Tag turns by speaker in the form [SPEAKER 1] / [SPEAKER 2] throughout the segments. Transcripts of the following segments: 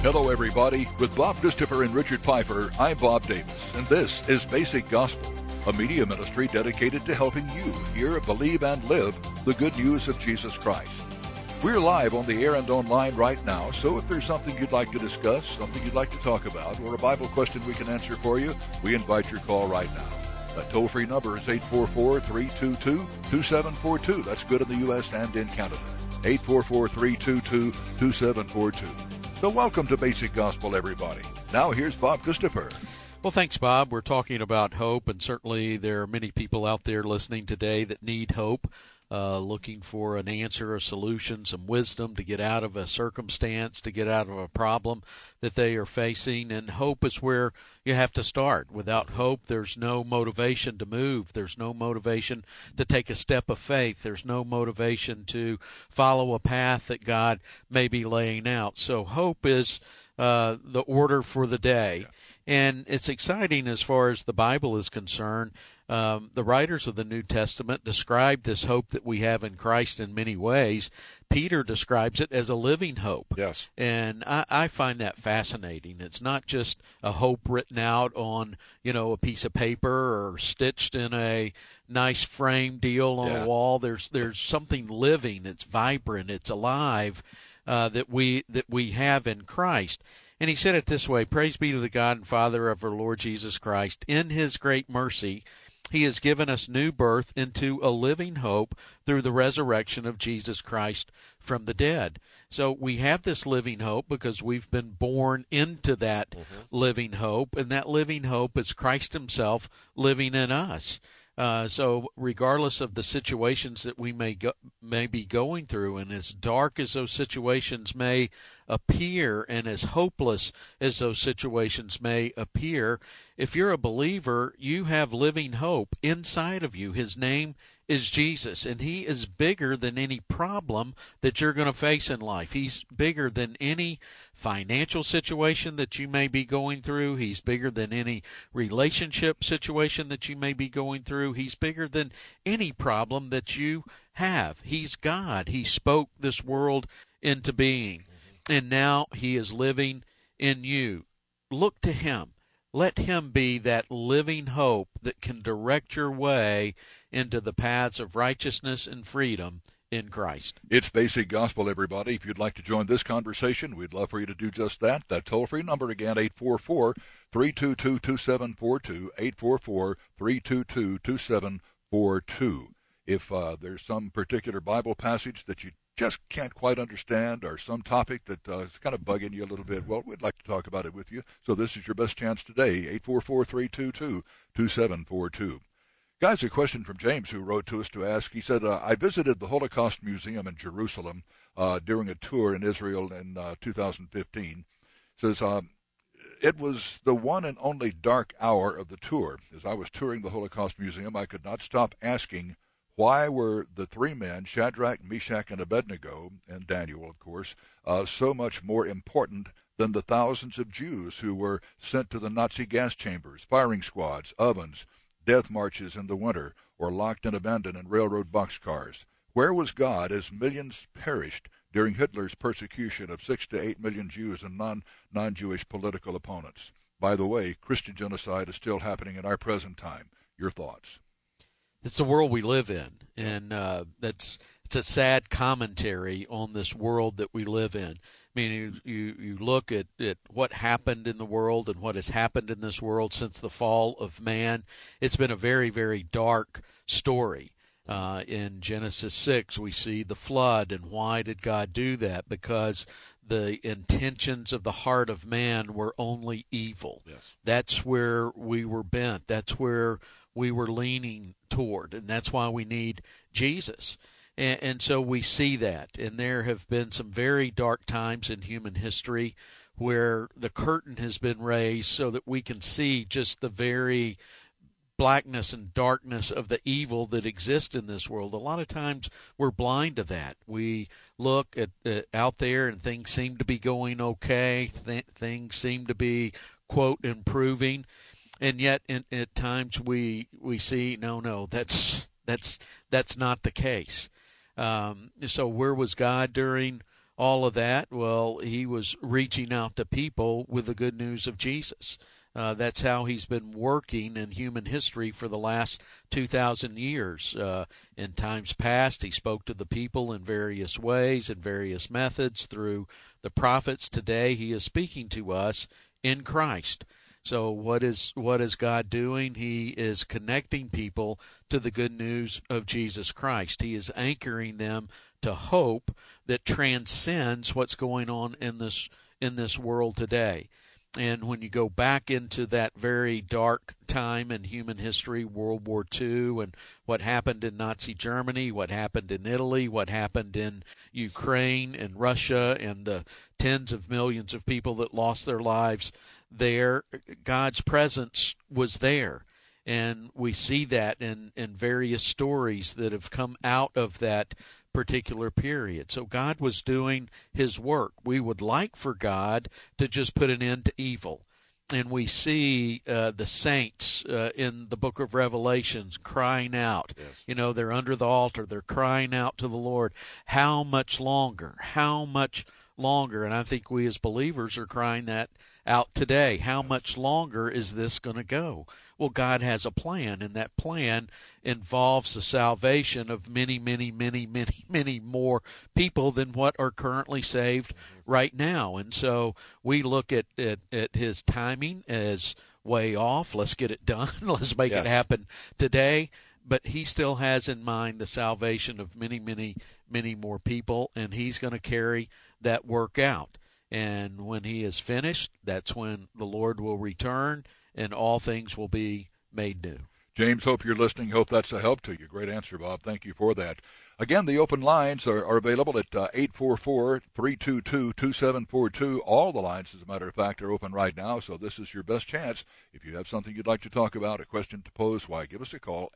[SPEAKER 1] Hello, everybody. With Bob Christopher and Richard Piper, I'm Bob Davis, and this is Basic Gospel, a media ministry dedicated to helping you hear, believe, and live the good news of Jesus Christ. We're live on the air and online right now, so if there's something you'd like to discuss, something you'd like to talk about, or a Bible question we can answer for you, we invite your call right now. That toll-free number is 844-322-2742. That's good in the U.S. and in Canada. 844-322-2742. So welcome to Basic Gospel, everybody. Now here's Bob Christopher.
[SPEAKER 2] Well, thanks, Bob. We're talking about hope, and certainly there are many people out there listening today that need hope, looking for an answer, a solution, some wisdom to get out of a circumstance, to get out of a problem that they are facing. And hope is where you have to start. Without hope, there's no motivation to move. There's no motivation to take a step of faith. There's no motivation to follow a path that God may be laying out. So hope is the order for the day. Yeah. And it's exciting as far as the Bible is concerned. The writers of the New Testament describe this hope that we have in Christ in many ways. Peter describes it as a living hope.
[SPEAKER 3] Yes.
[SPEAKER 2] And I find that fascinating. It's not just a hope written out on, a piece of paper or stitched in a nice frame deal on a wall. There's something living. It's vibrant. It's alive that we have in Christ. And he said it this way: "Praise be to the God and Father of our Lord Jesus Christ. In his great mercy, he has given us new birth into a living hope through the resurrection of Jesus Christ from the dead." So we have this living hope because we've been born into that living hope, and that living hope is Christ himself living in us. So regardless of the situations that we may be going through, and as dark as those situations may appear and as hopeless as those situations may appear, if you're a believer, you have living hope inside of you. His name is Jesus, and he is bigger than any problem that you're going to face in life. He's bigger than any financial situation that you may be going through. He's bigger than any relationship situation that you may be going through. He's bigger than any problem that you have. He's God. He spoke this world into being, and now he is living in you. Look to him. Let him be that living hope that can direct your way into the paths of righteousness and freedom in Christ.
[SPEAKER 1] It's Basic Gospel, everybody. If you'd like to join this conversation, we'd love for you to do just that. That toll-free number again, 844-322-2742, 844-322-2742. If there's some particular Bible passage that you just can't quite understand, or some topic that is kind of bugging you a little bit, well, we'd like to talk about it with you. So this is your best chance today, 844-322-2742. Guys, a question from James, who wrote to us to ask. He said, I visited the Holocaust Museum in Jerusalem during a tour in Israel in 2015. Says, it was the one and only dark hour of the tour. As I was touring the Holocaust Museum, I could not stop asking, why were the three men, Shadrach, Meshach, and Abednego, and Daniel, of course, so much more important than the thousands of Jews who were sent to the Nazi gas chambers, firing squads, ovens, death marches in the winter, or locked and abandoned in railroad boxcars? Where was God as millions perished during Hitler's persecution of 6 to 8 million Jews and non-Jewish political opponents? By the way, Christian genocide is still happening in our present time. Your thoughts?
[SPEAKER 2] It's the world we live in, and it's a sad commentary on this world that we live in. I mean, you look at what happened in the world and what has happened in this world since the fall of man. It's been a very, very dark story. In Genesis 6, we see the flood, and why did God do that? Because the intentions of the heart of man were only evil.
[SPEAKER 3] Yes.
[SPEAKER 2] That's where we were bent. That's where we were leaning toward, and that's why we need Jesus. And so we see that, and there have been some very dark times in human history where the curtain has been raised so that we can see just the very blackness and darkness of the evil that exists in this world. A lot of times we're blind to that. We look at out there and things seem to be going okay. Things seem to be, quote, improving. And yet at times we see, no, that's not the case. So where was God during all of that? Well, he was reaching out to people with the good news of Jesus. That's how he's been working in human history for the last 2,000 years. In times past, he spoke to the people in various ways and various methods through the prophets. Today, he is speaking to us in Christ. So what is God doing? He is connecting people to the good news of Jesus Christ. He is anchoring them to hope that transcends what's going on in this world today. And when you go back into that very dark time in human history, World War II, and what happened in Nazi Germany, what happened in Italy, what happened in Ukraine and Russia, and the tens of millions of people that lost their lives there, God's presence was there. And we see that in various stories that have come out of that particular period. So God was doing his work. We would like for God to just put an end to evil. And we see the saints in the book of Revelations crying out.
[SPEAKER 3] Yes.
[SPEAKER 2] They're under the altar. They're crying out to the Lord. How much longer? How much longer? And I think we as believers are crying that out today. How much longer is this going to go? Well, God has a plan, and that plan involves the salvation of many, many, many, many, many more people than what are currently saved right now. And so we look at his timing as way off. Let's get it done. Let's make it happen today. But he still has in mind the salvation of many, many, many more people, and he's going to carry that work out. And when he is finished, that's when the Lord will return, and all things will be made new.
[SPEAKER 1] James, hope you're listening. Hope that's a help to you. Great answer, Bob. Thank you for that. Again, the open lines are available at 844-322-2742. All the lines, as a matter of fact, are open right now, so this is your best chance. If you have something you'd like to talk about, a question to pose, why, give us a call,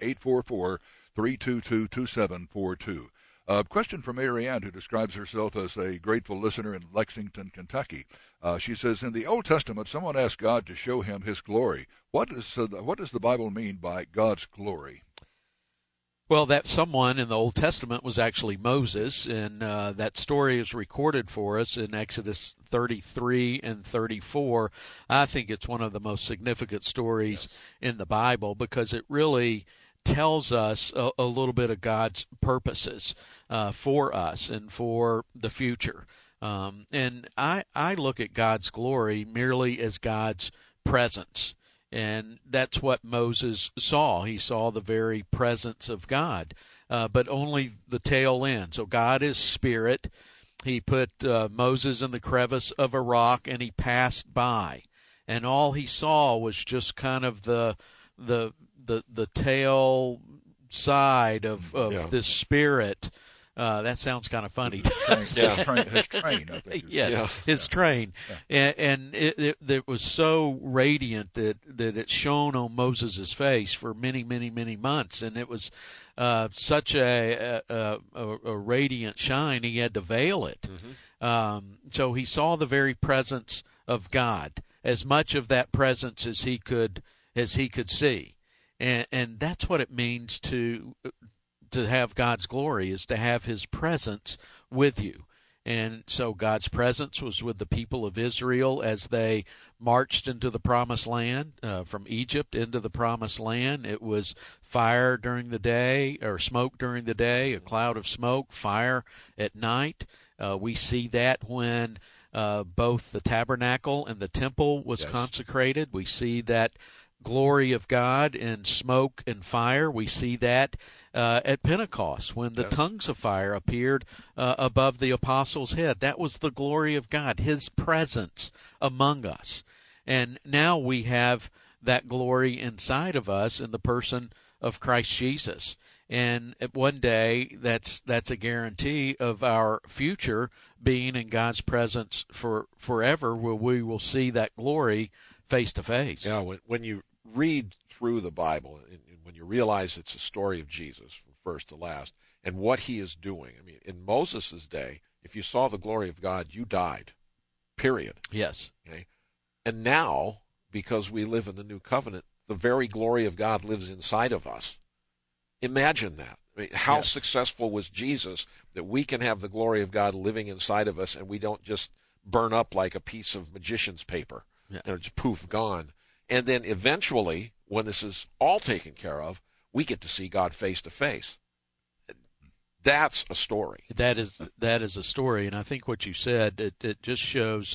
[SPEAKER 1] 844-322-2742. Question from Mary Ann, who describes herself as a grateful listener in Lexington, Kentucky. She says, in the Old Testament, someone asked God to show him his glory. What does the Bible mean by God's glory?
[SPEAKER 2] Well, that someone in the Old Testament was actually Moses, and that story is recorded for us in Exodus 33 and 34. I think it's one of the most significant stories in the Bible because it really tells us a little bit of God's purposes for us and for the future. And I look at God's glory merely as God's presence. And that's what Moses saw. He saw the very presence of God, but only the tail end. So God is spirit. He put Moses in the crevice of a rock, and he passed by. And all he saw was just kind of the tail side of this spirit. That sounds kind of funny.
[SPEAKER 1] His train, I think.
[SPEAKER 2] Yes, his train. Yeah. And it was so radiant that it shone on Moses' face for many, many, many months. And it was such a radiant shine, he had to veil it. Mm-hmm. So he saw the very presence of God, as much of that presence as he could see. And that's what it means to have God's glory, is to have his presence with you. And so God's presence was with the people of Israel as they marched into the promised land, from Egypt into the promised land. It was fire during the day, or smoke during the day, a cloud of smoke, fire at night. We see that when both the tabernacle and the temple was consecrated. We see that glory of God in smoke and fire. We see that at Pentecost when the tongues of fire appeared above the apostles' head. That was the glory of God, his presence among us. And now we have that glory inside of us in the person of Christ Jesus. And one day, that's a guarantee of our future being in God's presence forever, where we will see that glory face to face.
[SPEAKER 3] Yeah, when you read through the Bible, and when you realize it's a story of Jesus from first to last, and what he is doing. I mean, in Moses' day, if you saw the glory of God, you died. Period.
[SPEAKER 2] Yes.
[SPEAKER 3] Okay? And now, because we live in the new covenant, the very glory of God lives inside of us. Imagine that. I mean, how
[SPEAKER 1] Yes.
[SPEAKER 3] successful was Jesus that we can have the glory of God living inside of us and we don't just burn up like a piece of magician's paper,
[SPEAKER 2] Yeah.
[SPEAKER 3] just poof, gone. And then eventually, when this is all taken care of, we get to see God face to face. That's a story.
[SPEAKER 2] That is a story, and I think what you said it just shows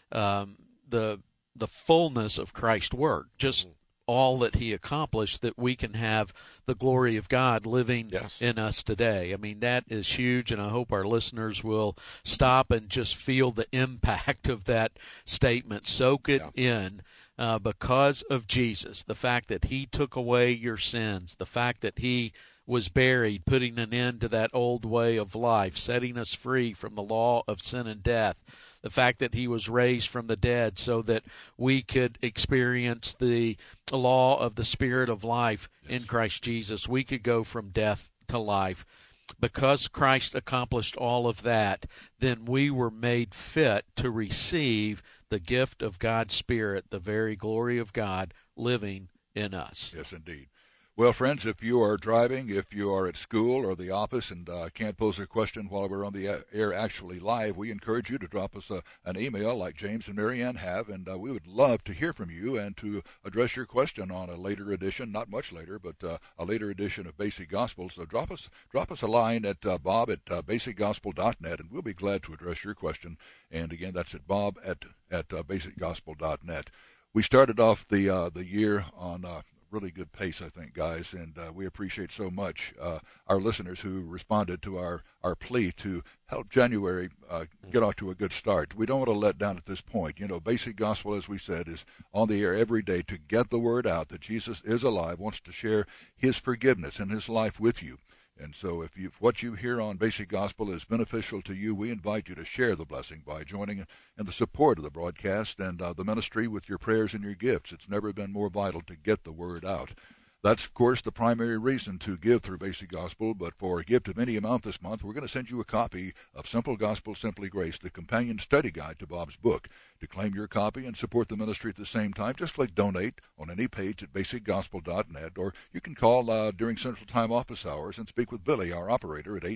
[SPEAKER 2] the fullness of Christ's work, just all that He accomplished, that we can have the glory of God living
[SPEAKER 3] Yes.
[SPEAKER 2] in us today. I mean, that is huge, and I hope our listeners will stop and just feel the impact of that statement, soak it in. Because of Jesus, the fact that He took away your sins, the fact that He was buried, putting an end to that old way of life, setting us free from the law of sin and death, the fact that He was raised from the dead so that we could experience the law of the Spirit of life in Christ Jesus. We could go from death to life. Because Christ accomplished all of that, then we were made fit to receive the gift of God's Spirit, the very glory of God living in us.
[SPEAKER 1] Yes, indeed. Well, friends, if you are driving, if you are at school or the office and can't pose a question while we're on the air actually live, we encourage you to drop us an email like James and Marianne have, and we would love to hear from you and to address your question on a later edition, not much later, but a later edition of Basic Gospel. So drop us a line at bob at basicgospel.net, and we'll be glad to address your question. And again, that's at bob at basicgospel.net. We started off the year on really good pace, I think, guys, and we appreciate so much our listeners who responded to our plea to help January get off to a good start. We don't want to let down at this point. You know, Basic Gospel, as we said, is on the air every day to get the word out that Jesus is alive, wants to share His forgiveness and His life with you. And so if what you hear on Basic Gospel is beneficial to you, we invite you to share the blessing by joining in the support of the broadcast and the ministry with your prayers and your gifts. It's never been more vital to get the word out. That's, of course, the primary reason to give through Basic Gospel, but for a gift of any amount this month, we're going to send you a copy of Simple Gospel, Simply Grace, the companion study guide to Bob's book. To claim your copy and support the ministry at the same time, just click Donate on any page at basicgospel.net, or you can call during Central Time office hours and speak with Billy, our operator, at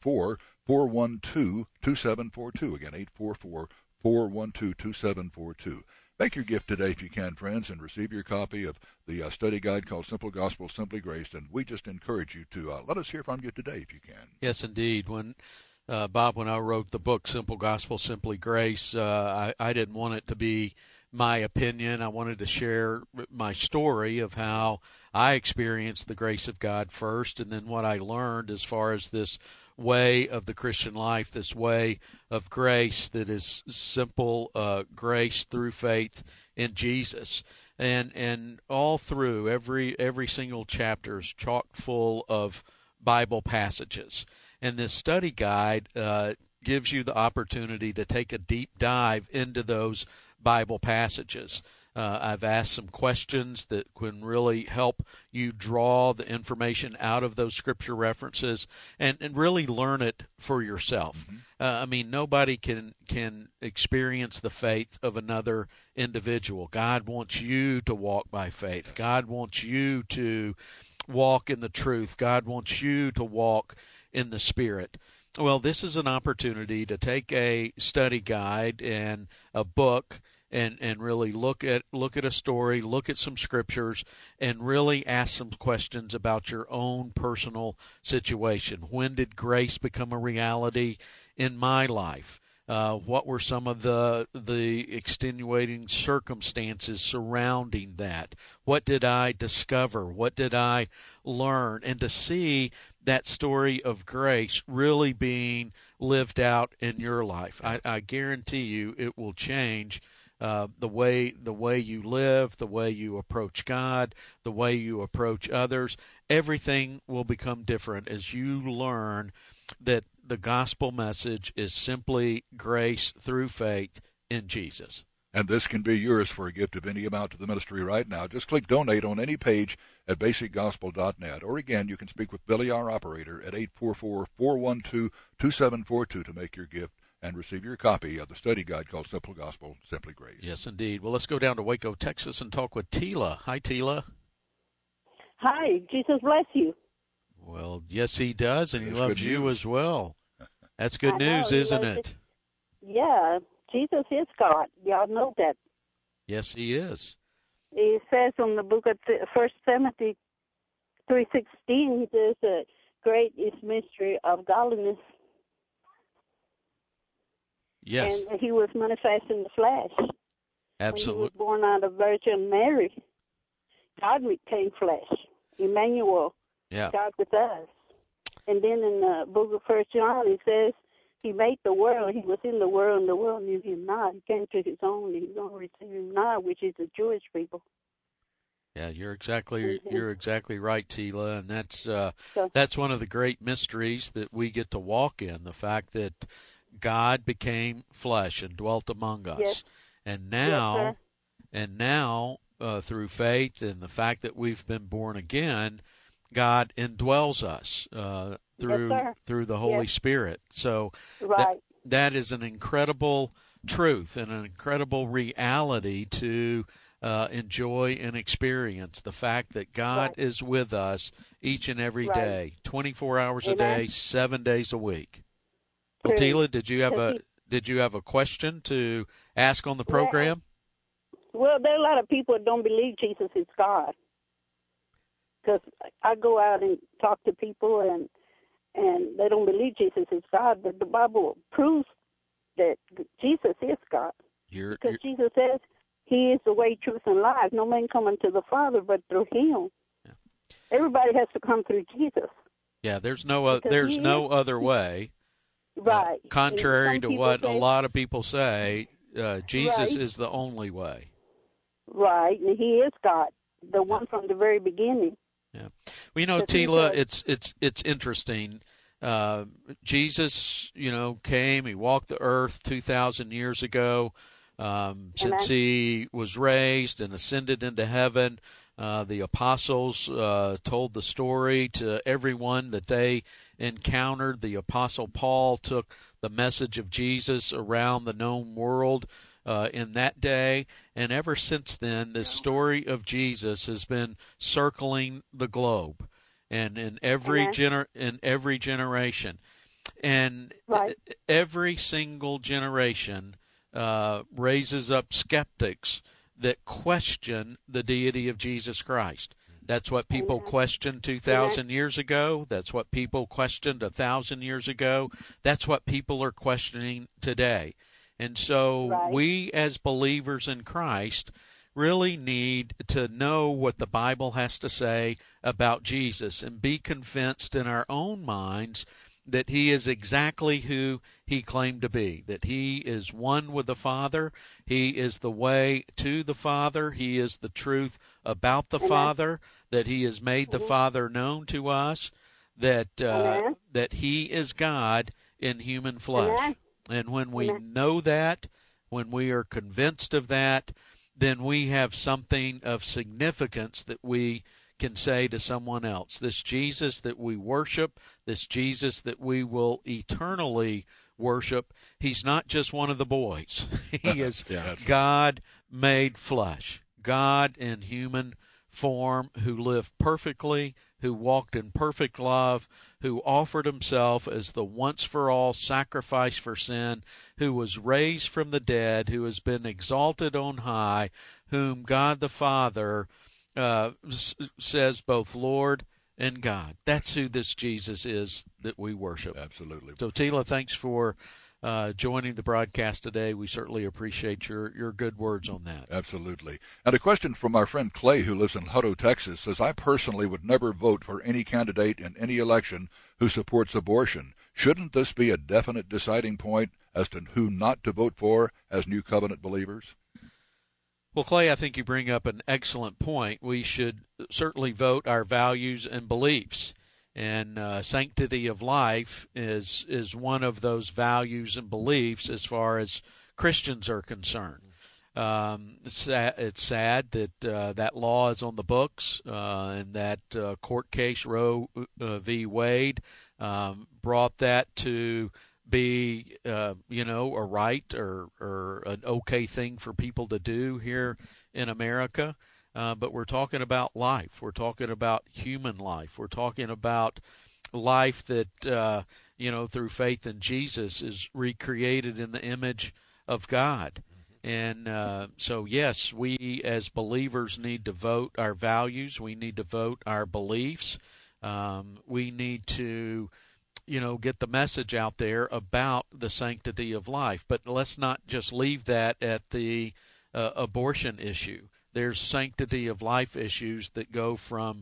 [SPEAKER 1] 844-412-2742. Again, 844-412-2742. Make your gift today if you can, friends, and receive your copy of the study guide called Simple Gospel, Simply Grace. And we just encourage you to let us hear from you today if you can.
[SPEAKER 2] Yes, indeed. Bob, when I wrote the book Simple Gospel, Simply Grace, I didn't want it to be my opinion. I wanted to share my story of how I experienced the grace of God first, and then what I learned as far as this way of the Christian life, this way of grace that is simple grace through faith in Jesus. And all through every single chapter is chock full of Bible passages. And this study guide gives you the opportunity to take a deep dive into those Bible passages. I've asked some questions that can really help you draw the information out of those scripture references and really learn it for yourself.
[SPEAKER 1] Mm-hmm.
[SPEAKER 2] I mean, nobody can experience the faith of another individual. God wants you to walk by faith. God wants you to walk in the truth. God wants you to walk in the Spirit. Well, this is an opportunity to take a study guide and a book and really look at a story, look at some scriptures, and really ask some questions about your own personal situation. When did grace become a reality in my life? What were some of the extenuating circumstances surrounding that? What did I discover? What did I learn? And to see that story of grace really being lived out in your life, I guarantee you it will change the way you live, the way you approach God, the way you approach others. Everything will become different as you learn that the gospel message is simply grace through faith in Jesus.
[SPEAKER 1] And this can be yours for a gift of any amount to the ministry right now. Just click Donate on any page at basicgospel.net. Or again, you can speak with Billy, our operator, at 844-412-2742 to make your gift and receive your copy of the study guide called Simple Gospel, Simply Grace.
[SPEAKER 2] Yes, indeed. Well, let's go down to Waco, Texas, and talk with Tila. Hi, Tila.
[SPEAKER 4] Hi, Jesus bless you.
[SPEAKER 2] Well, yes, he does, and he
[SPEAKER 1] That's
[SPEAKER 2] loves
[SPEAKER 1] good
[SPEAKER 2] you
[SPEAKER 1] news.
[SPEAKER 2] as well. That's good news, isn't it?
[SPEAKER 4] Yeah, Jesus is God. Y'all know that.
[SPEAKER 2] Yes, he is.
[SPEAKER 4] He says in the book of 1 Timothy 3:16, he says that great is mystery of godliness.
[SPEAKER 2] Yes.
[SPEAKER 4] And he was manifest in the flesh.
[SPEAKER 2] Absolutely.
[SPEAKER 4] When he was born out of Virgin Mary, God became flesh. Emmanuel,
[SPEAKER 2] Yeah.
[SPEAKER 4] God with us. And then in the book of 1 John, he says he made the world. He was in the world, and the world knew him not. He came to his own, and his own received him not, which is the Jewish people.
[SPEAKER 2] Yeah, you're exactly right, Tila, and that's one of the great mysteries that we get to walk in, the fact that God became flesh and dwelt among us.
[SPEAKER 4] Yes.
[SPEAKER 2] And now through faith and the fact that we've been born again, God indwells us through the Holy Spirit. So
[SPEAKER 4] right.
[SPEAKER 2] that is an incredible truth and an incredible reality to enjoy and experience, the fact that God is with us each and every day, 24 hours a day, 7 days a week. Well, Tila, did you have a question to ask on the program?
[SPEAKER 4] Well, there are a lot of people that don't believe Jesus is God. Because I go out and talk to people, and they don't believe Jesus is God, but the Bible proves that Jesus is God. Because Jesus says he is the way, truth, and life. No man coming to the Father but through him. Yeah. Everybody has to come through Jesus.
[SPEAKER 2] Yeah, there's no other way.
[SPEAKER 4] Right.
[SPEAKER 2] Contrary to what a lot of people say, Jesus is the only way.
[SPEAKER 4] Right, and he is God, the one from the very beginning.
[SPEAKER 2] Yeah. Well, Tila, it's interesting. Jesus, came, he walked the earth 2,000 years ago. Since he was raised and ascended into heaven, the apostles told the story to everyone that they encountered. The apostle Paul took the message of Jesus around the known world in that day, and ever since then, this story of Jesus has been circling the globe, and in every generation, and every single generation raises up skeptics that question the deity of Jesus Christ. That's what people questioned 2,000 years ago. That's what people questioned 1,000 years ago. That's what people are questioning today. And so we as believers in Christ really need to know what the Bible has to say about Jesus and be convinced in our own minds that he is exactly who he claimed to be, that he is one with the Father, he is the way to the Father, he is the truth about the Father, that he has made the Father known to us, that he is God in human flesh. And when we know that, when we are convinced of that, then we have something of significance that we can say to someone else. This Jesus that we worship, this Jesus that we will eternally worship, he's not just one of the boys. He is God made flesh, God in human form, who lived perfectly, who walked in perfect love, who offered himself as the once-for-all sacrifice for sin, who was raised from the dead, who has been exalted on high, whom God the Father says both Lord and God. That's who this Jesus is that we worship.
[SPEAKER 1] Absolutely.
[SPEAKER 2] So, Tila, thanks for joining the broadcast today. We certainly appreciate your good words on that.
[SPEAKER 1] Absolutely. And a question from our friend Clay, who lives in Hutto, Texas, says, I personally would never vote for any candidate in any election who supports abortion. Shouldn't this be a definite deciding point as to who not to vote for as New Covenant believers?
[SPEAKER 2] Well, Clay, I think you bring up an excellent point. We should certainly vote our values and beliefs. And sanctity of life is one of those values and beliefs as far as Christians are concerned. It's sad that that law is on the books, and that court case Roe v. Wade brought that to be, a right or an okay thing for people to do here in America. But we're talking about life. We're talking about human life. We're talking about life that, through faith in Jesus is recreated in the image of God. And so, yes, we as believers need to vote our values. We need to vote our beliefs. We need to, get the message out there about the sanctity of life. But let's not just leave that at the abortion issue. There's sanctity of life issues that go from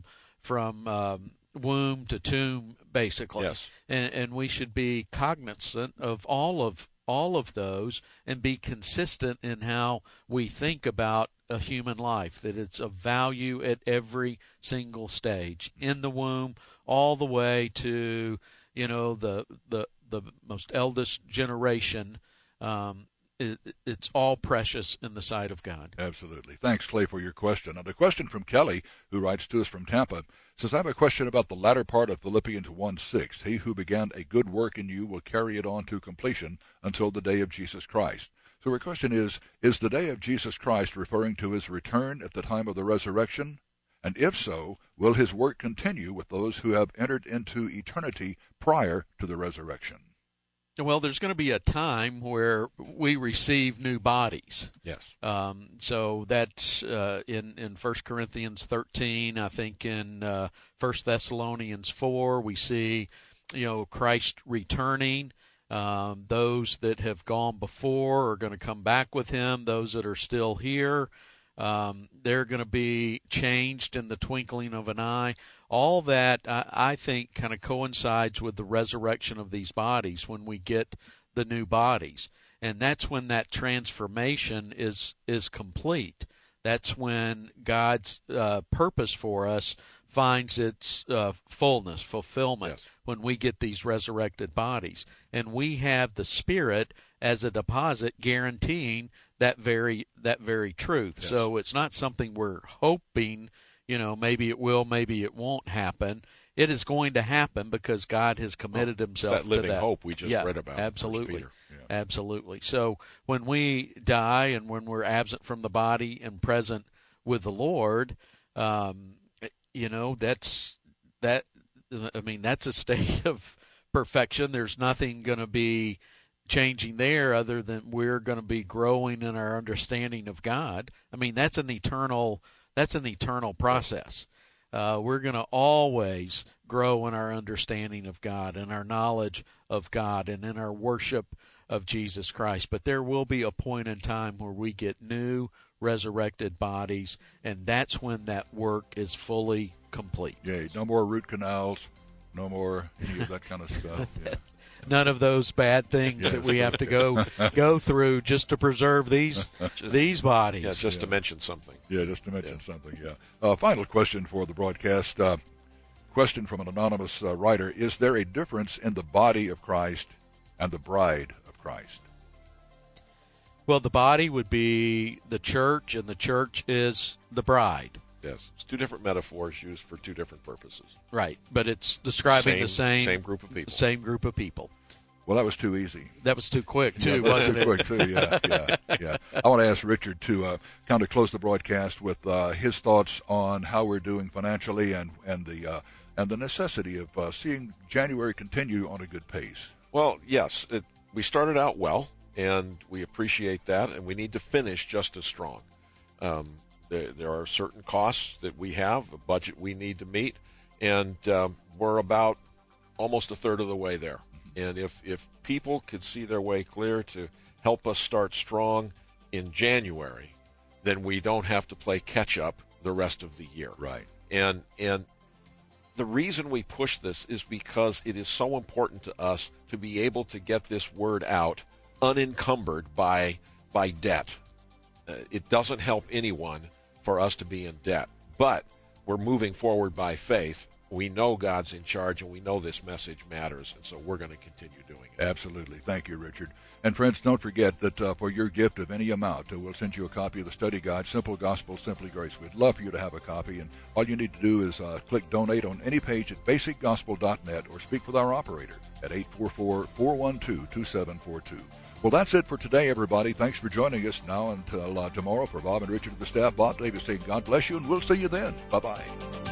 [SPEAKER 2] womb to tomb, basically.
[SPEAKER 3] Yes.
[SPEAKER 2] And we should be cognizant of all of those and be consistent in how we think about a human life, that it's of value at every single stage, in the womb all the way to, the most eldest generation. It's all precious in the sight of God.
[SPEAKER 1] Absolutely. Thanks, Clay, for your question. And a question from Kelly, who writes to us from Tampa, says, I have a question about the latter part of Philippians 1:6. He who began a good work in you will carry it on to completion until the day of Jesus Christ. So our question is the day of Jesus Christ referring to his return at the time of the resurrection? And if so, will his work continue with those who have entered into eternity prior to the resurrection?
[SPEAKER 2] Well, there's going to be a time where we receive new bodies.
[SPEAKER 3] Yes.
[SPEAKER 2] So that's in 1 Corinthians 13. I think in 1 Thessalonians 4, we see, Christ returning. Those that have gone before are going to come back with him. Those that are still here, they're going to be changed in the twinkling of an eye. All that, I think, kind of coincides with the resurrection of these bodies when we get the new bodies. And that's when that transformation is complete. That's when God's purpose for us finds its fullness, fulfillment,
[SPEAKER 3] yes,
[SPEAKER 2] when we get these resurrected bodies. And we have the Spirit as a deposit guaranteeing that very truth.
[SPEAKER 3] Yes.
[SPEAKER 2] So it's not something we're hoping, maybe it will, maybe it won't happen. It is going to happen because God has committed himself
[SPEAKER 3] that living
[SPEAKER 2] to that.
[SPEAKER 3] hope we just read about.
[SPEAKER 2] Absolutely.
[SPEAKER 3] Yeah.
[SPEAKER 2] Absolutely. So when we die and when we're absent from the body and present with the Lord, that's a state of perfection. There's nothing going to be changing there other than we're going to be growing in our understanding of God. That's an eternal process. We're going to always grow in our understanding of God and our knowledge of God and in our worship of Jesus Christ. But there will be a point in time where we get new resurrected bodies, and that's when that work is fully complete.
[SPEAKER 1] Yay. No more root canals, no more any of that kind of stuff. Yeah.
[SPEAKER 2] None of those bad things that we have to go through just to preserve these bodies.
[SPEAKER 3] Yeah, just to mention something.
[SPEAKER 1] Yeah, just to mention something, yeah. Final question for the broadcast. Question from an anonymous writer. Is there a difference in the body of Christ and the bride of Christ?
[SPEAKER 2] Well, the body would be the church, and the church is the bride.
[SPEAKER 3] Yes, it's two different metaphors used for two different purposes.
[SPEAKER 2] Right, but it's describing the same
[SPEAKER 3] group of people.
[SPEAKER 2] Same group of people.
[SPEAKER 1] Well, that was too easy.
[SPEAKER 2] That was too quick, too,
[SPEAKER 1] wasn't it?
[SPEAKER 2] Quick,
[SPEAKER 1] too. Yeah. I want to ask Richard to kind of close the broadcast with his thoughts on how we're doing financially and the necessity of seeing January continue on a good pace.
[SPEAKER 3] Well, yes, we started out well, and we appreciate that, and we need to finish just as strong. There are certain costs that we have, a budget we need to meet, and we're about almost a third of the way there. And if people could see their way clear to help us start strong in January, then we don't have to play catch-up the rest of the year.
[SPEAKER 1] Right.
[SPEAKER 3] And the reason we push this is because it is so important to us to be able to get this word out unencumbered by debt. It doesn't help anyone for us to be in debt. But we're moving forward by faith. We know God's in charge, and we know this message matters, and so we're going to continue doing it.
[SPEAKER 1] Absolutely. Thank you, Richard. And friends, don't forget that for your gift of any amount, we'll send you a copy of the study guide, Simple Gospel, Simply Grace. We'd love for you to have a copy, and all you need to do is click Donate on any page at basicgospel.net or speak with our operator at 844-412-2742. Well, that's it for today, everybody. Thanks for joining us now until tomorrow. For Bob and Richard of the staff, Bob Davis saying God bless you, and we'll see you then. Bye-bye.